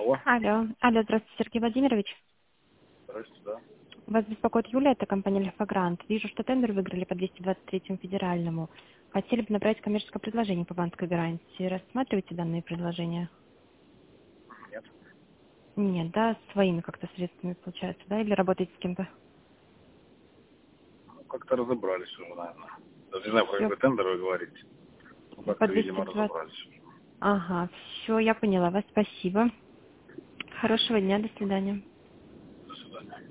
Алло. Алло, здравствуйте, Сергей Владимирович. Здравствуйте, да. Вас беспокоит Юлия, это компания «Лефагрант». Вижу, что тендер выиграли по 223-му федеральному. Хотели бы направить коммерческое предложение по банковской гарантии. Рассматриваете данные предложения? Нет. Нет, да, своими как-то средствами получается, да, или работаете с кем-то? Ну, как-то разобрались уже, наверное. Даже не знаю, про Все, какой тендер вы говорите. Ну, по как-то, видимо, 220. разобрались уже. Ага, все, я поняла вас, спасибо. Хорошего дня, до свидания. До свидания.